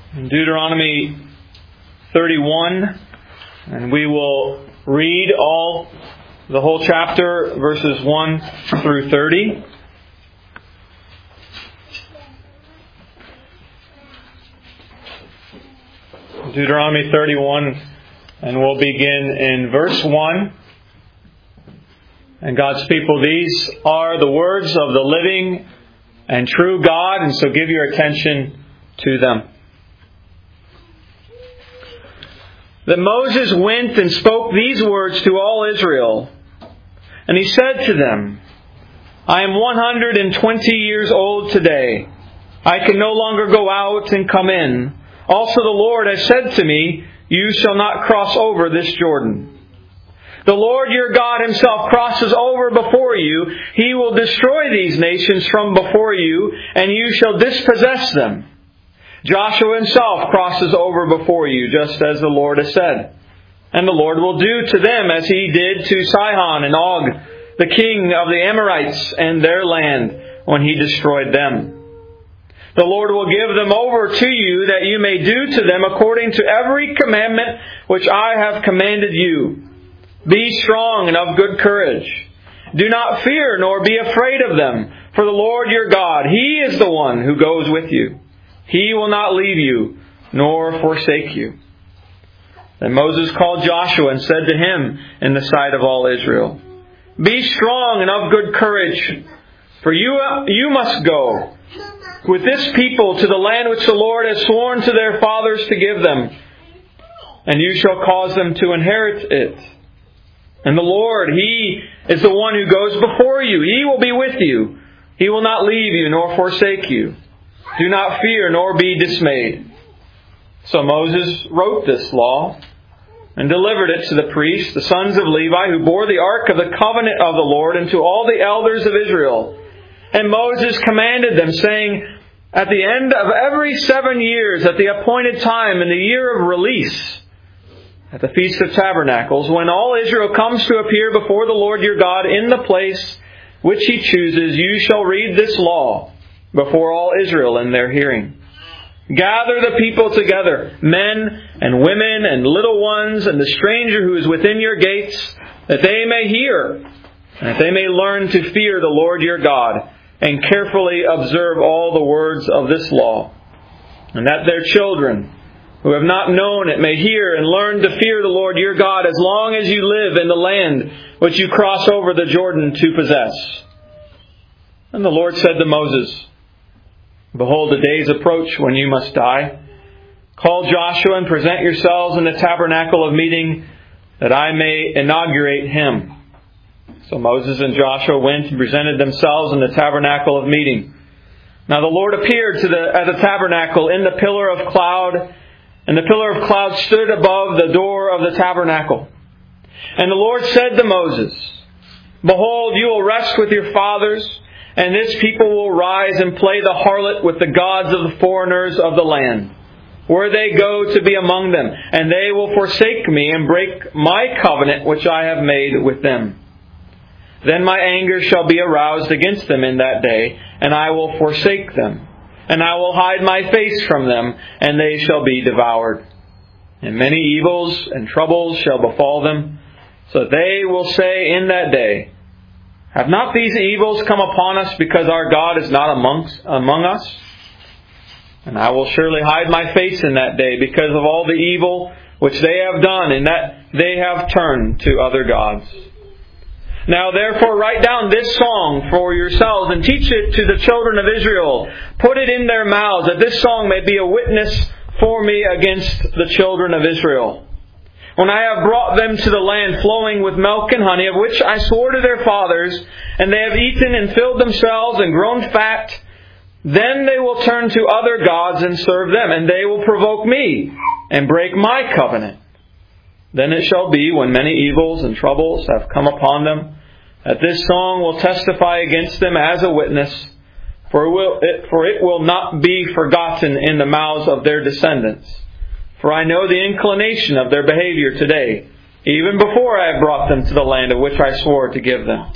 Deuteronomy 31, and we will read the whole chapter, verses 1 through 30. Deuteronomy 31, and we'll begin in verse 1. And God's people, these are the words of the living and true God, and so give your attention to them. That Moses went and spoke these words to all Israel. And he said to them, I am 120 years old today. I can no longer go out and come in. Also the Lord has said to me, you shall not cross over this Jordan. The Lord your God Himself crosses over before you. He will destroy these nations from before you, and you shall dispossess them. Joshua himself crosses over before you, just as the Lord has said. And the Lord will do to them as He did to Sihon and Og, the king of the Amorites, and their land, when He destroyed them. The Lord will give them over to you, that you may do to them according to every commandment which I have commanded you. Be strong and of good courage. Do not fear nor be afraid of them, for the Lord your God, He is the one who goes with you. He will not leave you, nor forsake you. Then Moses called Joshua and said to him in the sight of all Israel, Be strong and of good courage, for you must go with this people to the land which the Lord has sworn to their fathers to give them, and you shall cause them to inherit it. And the Lord, He is the one who goes before you. He will be with you. He will not leave you nor forsake you. Do not fear nor be dismayed. So Moses wrote this law and delivered it to the priests, the sons of Levi, who bore the ark of the covenant of the Lord, and to all the elders of Israel. And Moses commanded them, saying, At the end of every 7 years, at the appointed time in the year of release, at the Feast of Tabernacles, when all Israel comes to appear before the Lord your God in the place which He chooses, you shall read this law before all Israel in their hearing. Gather the people together, men and women and little ones, and the stranger who is within your gates, that they may hear, and that they may learn to fear the Lord your God, and carefully observe all the words of this law, and that their children, who have not known it, may hear and learn to fear the Lord your God as long as you live in the land which you cross over the Jordan to possess. And the Lord said to Moses, Behold, the days approach when you must die. Call Joshua and present yourselves in the tabernacle of meeting, that I may inaugurate him. So Moses and Joshua went and presented themselves in the tabernacle of meeting. Now the Lord appeared at the tabernacle in the pillar of cloud, and the pillar of cloud stood above the door of the tabernacle. And the Lord said to Moses, Behold, you will rest with your fathers, and this people will rise and play the harlot with the gods of the foreigners of the land, where they go to be among them, and they will forsake me and break my covenant which I have made with them. Then my anger shall be aroused against them in that day, and I will forsake them, and I will hide my face from them, and they shall be devoured. And many evils and troubles shall befall them, so they will say in that day, Have not these evils come upon us because our God is not among us? And I will surely hide my face in that day because of all the evil which they have done, and that they have turned to other gods. Now therefore write down this song for yourselves, and teach it to the children of Israel. Put it in their mouths, that this song may be a witness for me against the children of Israel. When I have brought them to the land flowing with milk and honey, of which I swore to their fathers, and they have eaten and filled themselves and grown fat, then they will turn to other gods and serve them, and they will provoke me and break my covenant. Then it shall be, when many evils and troubles have come upon them, that this song will testify against them as a witness, for it will not be forgotten in the mouths of their descendants. For I know the inclination of their behavior today, even before I have brought them to the land of which I swore to give them.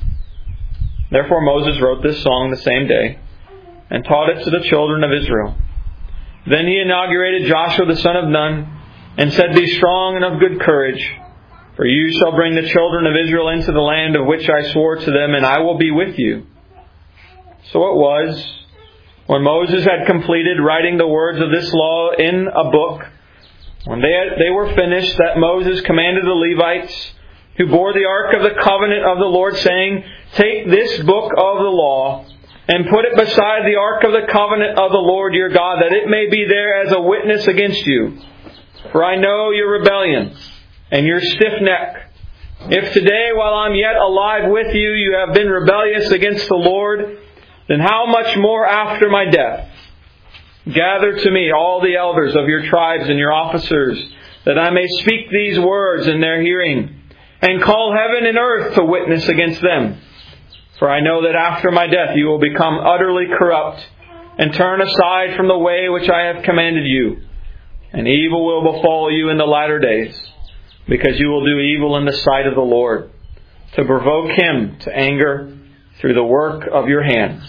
Therefore Moses wrote this song the same day, and taught it to the children of Israel. Then he inaugurated Joshua the son of Nun, and said, Be strong and of good courage, for you shall bring the children of Israel into the land of which I swore to them, and I will be with you. So it was, when Moses had completed writing the words of this law in a book, when they were finished, that Moses commanded the Levites, who bore the ark of the covenant of the Lord, saying, Take this book of the law, and put it beside the ark of the covenant of the Lord your God, that it may be there as a witness against you. For I know your rebellion and your stiff neck. If today, while I'm yet alive with you, you have been rebellious against the Lord, then how much more after my death? Gather to me all the elders of your tribes and your officers, that I may speak these words in their hearing, and call heaven and earth to witness against them. For I know that after my death you will become utterly corrupt, and turn aside from the way which I have commanded you. And evil will befall you in the latter days, because you will do evil in the sight of the Lord, to provoke Him to anger through the work of your hands.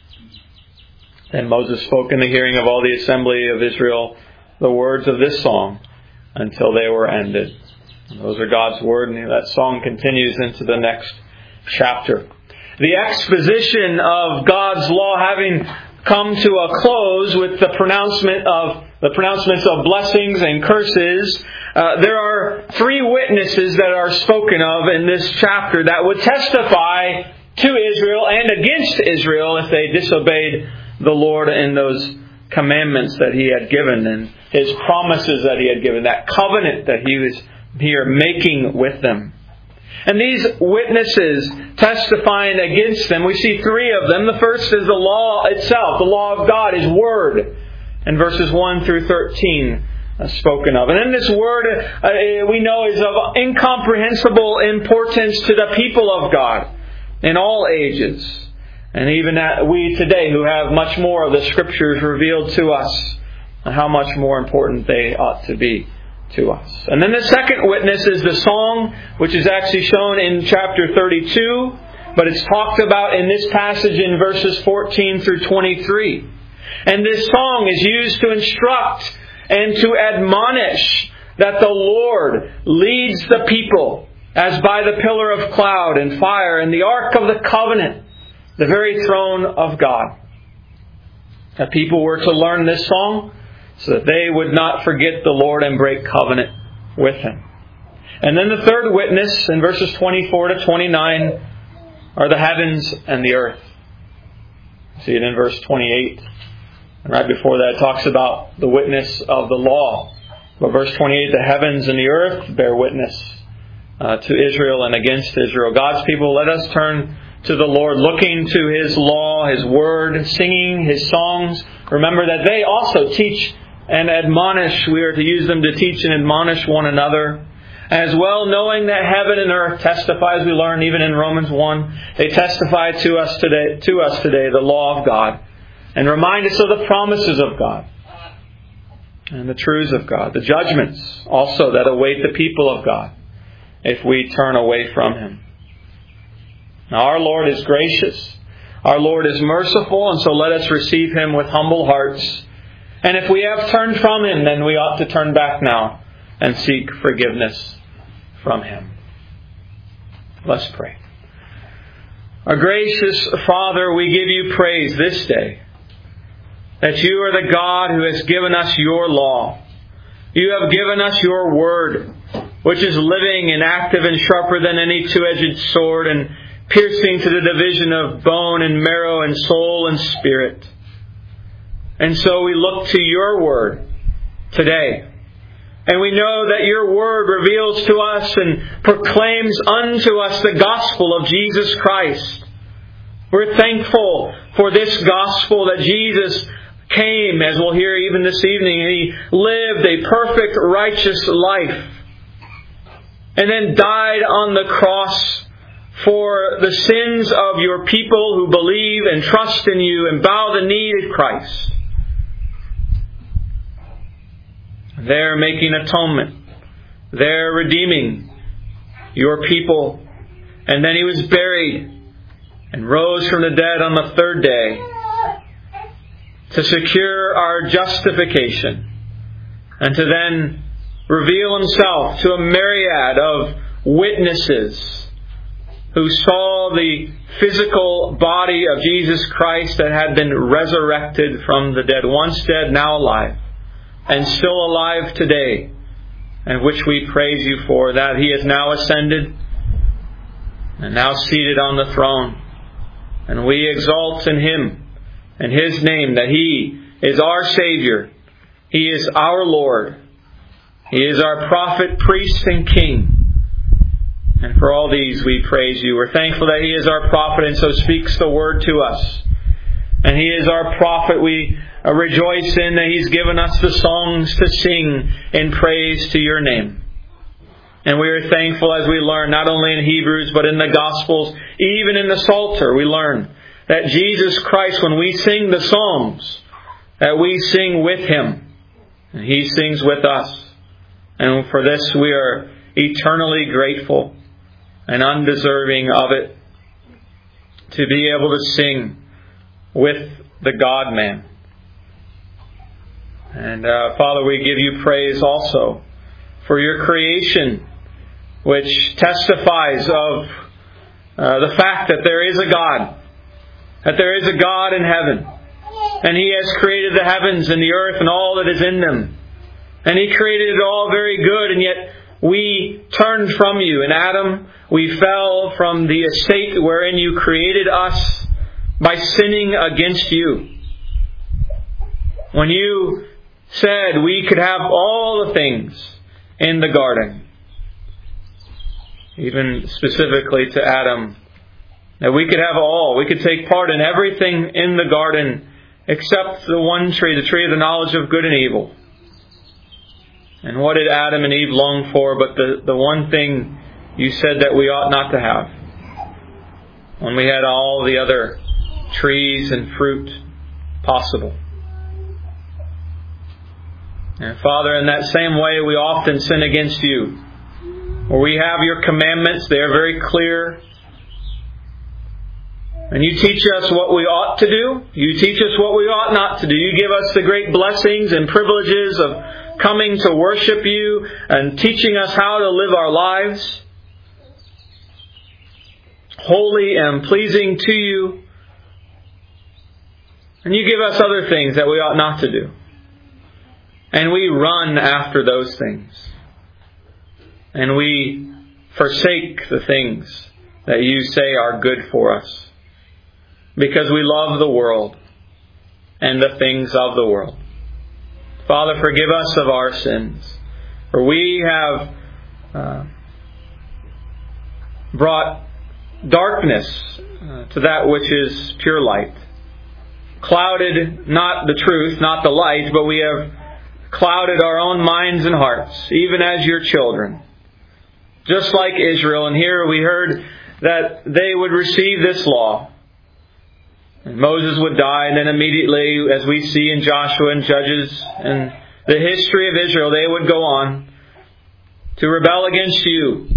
Then Moses spoke in the hearing of all the assembly of Israel the words of this song until they were ended. And those are God's word, and that song continues into the next chapter. The exposition of God's law having come to a close with the pronouncements of blessings and curses, there are three witnesses that are spoken of in this chapter that would testify to Israel and against Israel if they disobeyed the Lord in those commandments that He had given and His promises that He had given, that covenant that He was here making with them. And these witnesses testifying against them, we see three of them. The first is the law itself, the law of God, His Word, in verses 1 through 13 spoken of. And then this Word we know is of incomprehensible importance to the people of God in all ages. And even we today who have much more of the Scriptures revealed to us, and how much more important they ought to be to us. And then the second witness is the song, which is actually shown in chapter 32, but it's talked about in this passage in verses 14 through 23. And this song is used to instruct and to admonish that the Lord leads the people as by the pillar of cloud and fire and the ark of the covenant, the very throne of God. The people were to learn this song so that they would not forget the Lord and break covenant with Him. And then the third witness in verses 24 to 29 are the heavens and the earth. See it in verse 28. And right before that it talks about the witness of the law. But verse 28, the heavens and the earth bear witness to Israel and against Israel. God's people, let us turn to the Lord, looking to His law, His Word, singing His songs. Remember that they also teach and admonish. We are to use them to teach and admonish one another. As well, knowing that heaven and earth testify, as we learn even in Romans 1, they testify to us today the law of God, and remind us of the promises of God and the truths of God, the judgments also that await the people of God if we turn away from Him. Now, our Lord is gracious. Our Lord is merciful, and so let us receive Him with humble hearts. And if we have turned from Him, then we ought to turn back now and seek forgiveness from Him. Let's pray. Our gracious Father, we give You praise this day that You are the God who has given us Your law. You have given us Your Word, which is living and active and sharper than any two-edged sword, and piercing to the division of bone and marrow and soul and spirit. And so we look to Your Word today. And we know that Your Word reveals to us and proclaims unto us the gospel of Jesus Christ. We're thankful for this gospel that Jesus came, as we'll hear even this evening, and He lived a perfect, righteous life. And then died on the cross for the sins of Your people who believe and trust in You and bow the knee to Christ. There making atonement. There redeeming Your people. And then He was buried and rose from the dead on the third day. to secure our justification, and to then reveal Himself to a myriad of witnesses who saw the physical body of Jesus Christ that had been resurrected from the dead, once dead, now alive, and still alive today, and which we praise You for, that He is now ascended and now seated on the throne. And we exalt in Him and His name, that He is our Savior. He is our Lord. He is our prophet, priest, and king. And for all these we praise You. We're thankful that He is our prophet and so speaks the word to us. And He is our prophet. We rejoice in that He's given us the songs to sing in praise to Your name. And we are thankful as we learn, not only in Hebrews, but in the Gospels, even in the Psalter, we learn that Jesus Christ, when we sing the Psalms, that we sing with Him. And He sings with us. And for this we are eternally grateful and undeserving of it, to be able to sing with the God-man. And Father, we give You praise also for Your creation, which testifies of the fact that there is a God, that there is a God in heaven, and He has created the heavens and the earth and all that is in them. And He created it all very good, and yet we turned from You. In Adam, we fell from the estate wherein You created us by sinning against You. When You said we could have all the things in the garden, even specifically to Adam, that we could have all, we could take part in everything in the garden except the one tree, the tree of the knowledge of good and evil. And what did Adam and Eve long for but the one thing You said that we ought not to have, when we had all the other trees and fruit possible? And Father, in that same way we often sin against You, where we have Your commandments, they are very clear, and You teach us what we ought to do. You teach us what we ought not to do. You give us the great blessings and privileges of coming to worship You and teaching us how to live our lives holy and pleasing to You. And You give us other things that we ought not to do. And we run after those things. And we forsake the things that You say are good for us, because we love the world and the things of the world. Father, forgive us of our sins, for we have brought darkness to that which is pure light. Clouded not the truth, not the light, but we have clouded our own minds and hearts, even as Your children. Just like Israel. And here we heard that they would receive this law. And Moses would die, and then immediately, as we see in Joshua and Judges and the history of Israel, they would go on to rebel against You,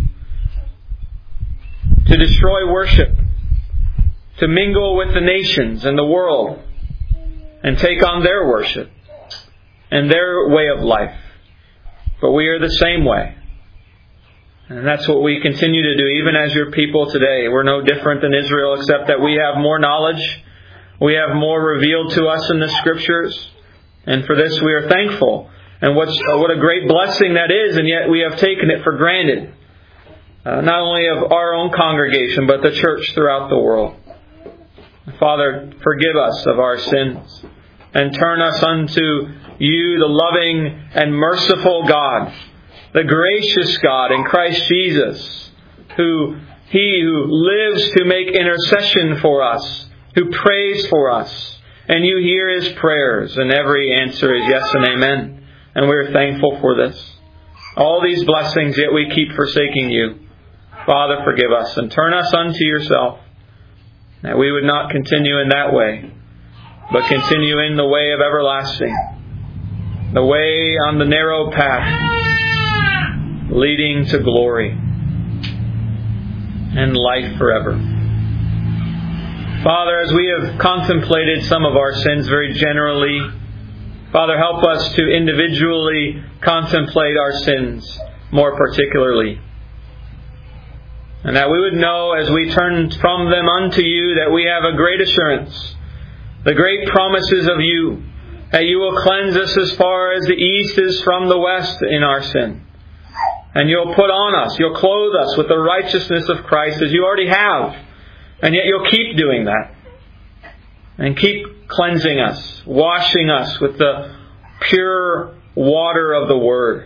to destroy worship, to mingle with the nations and the world, and take on their worship and their way of life. But we are the same way. And that's what we continue to do, even as Your people today. We're no different than Israel, except that we have more knowledge. We have more revealed to us in the Scriptures. And for this we are thankful. And what a great blessing that is, and yet we have taken it for granted. Not only of our own congregation, but the church throughout the world. Father, forgive us of our sins, and turn us unto You, the loving and merciful God, the gracious God in Christ Jesus, He who lives to make intercession for us, who prays for us, and You hear His prayers, and every answer is yes and amen. And we're thankful for this. All these blessings, yet we keep forsaking You. Father, forgive us, and turn us unto Yourself, that we would not continue in that way, but continue in the way of everlasting, the way on the narrow path, leading to glory and life forever. Father, as we have contemplated some of our sins very generally, Father, help us to individually contemplate our sins more particularly. And that we would know as we turn from them unto You that we have a great assurance, the great promises of You, that You will cleanse us as far as the east is from the west in our sin. And You'll put on us, You'll clothe us with the righteousness of Christ as You already have. And yet You'll keep doing that. And keep cleansing us, washing us with the pure water of the Word.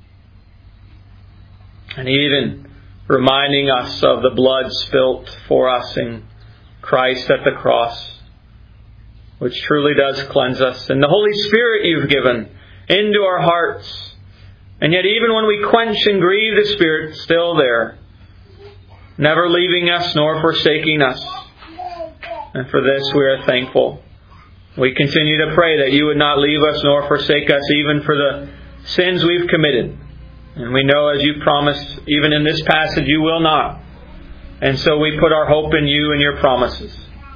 And even reminding us of the blood spilt for us in Christ at the cross, which truly does cleanse us. And the Holy Spirit You've given into our hearts. And yet even when we quench and grieve the Spirit, still there, never leaving us nor forsaking us. And for this we are thankful. We continue to pray that You would not leave us nor forsake us even for the sins we've committed. And we know, as You promised, even in this passage, You will not. And so we put our hope in You and Your promises.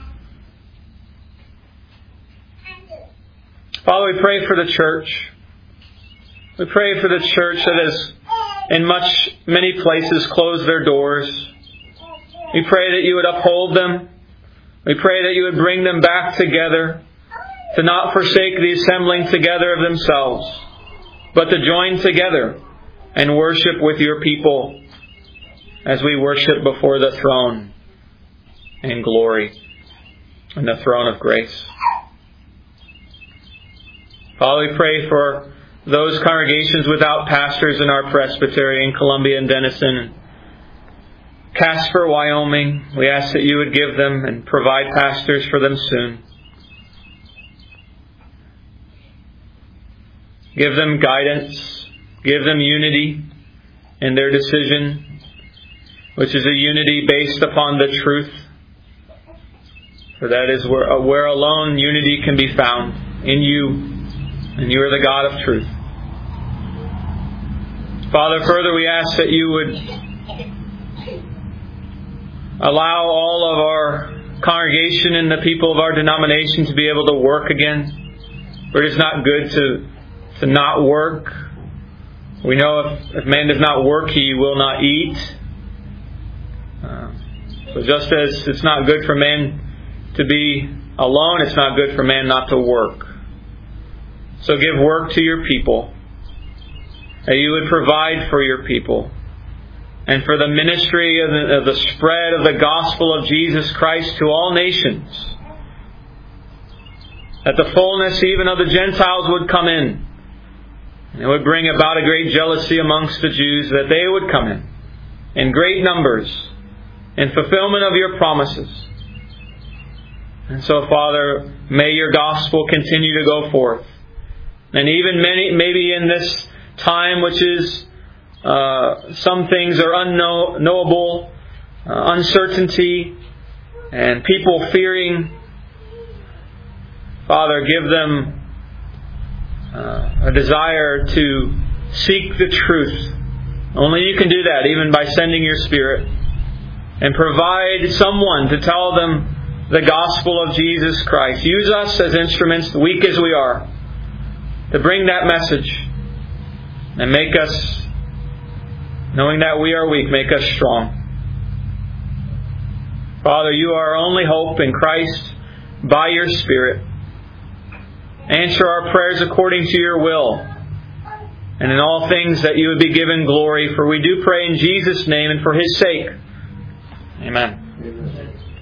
Father, we pray for the church. We pray for the church that has, in many places, closed their doors. We pray that You would uphold them. We pray that You would bring them back together, to not forsake the assembling together of themselves, but to join together and worship with Your people as we worship before the throne in glory and the throne of grace. Father, we pray for those congregations without pastors in our presbytery in Columbia and Denison, Casper, Wyoming. We ask that You would give them and provide pastors for them soon. Give them guidance. Give them unity in their decision, which is a unity based upon the truth. For that is where alone unity can be found, in You, and You are the God of truth. Father, further we ask that You would allow all of our congregation and the people of our denomination to be able to work again. For it is not good to not work. We know if man does not work, he will not eat. So just as it's not good for man to be alone, it's not good for man not to work. So give work to Your people, that You would provide for Your people, and for the ministry of the spread of the gospel of Jesus Christ to all nations, that the fullness even of the Gentiles would come in. It would bring about a great jealousy amongst the Jews, that they would come in great numbers, in fulfillment of Your promises. And so, Father, may Your gospel continue to go forth. And even maybe in this time, which is some things are unknowable, uncertainty, and people fearing, Father, give them a desire to seek the truth. Only You can do that, even by sending Your Spirit, and provide someone to tell them the gospel of Jesus Christ. Use us as instruments, weak as we are, to bring that message, and make us, knowing that we are weak, make us strong. Father, You are our only hope in Christ by Your Spirit. Answer our prayers according to Your will, and in all things that You would be given glory. For we do pray in Jesus' name and for His sake. Amen.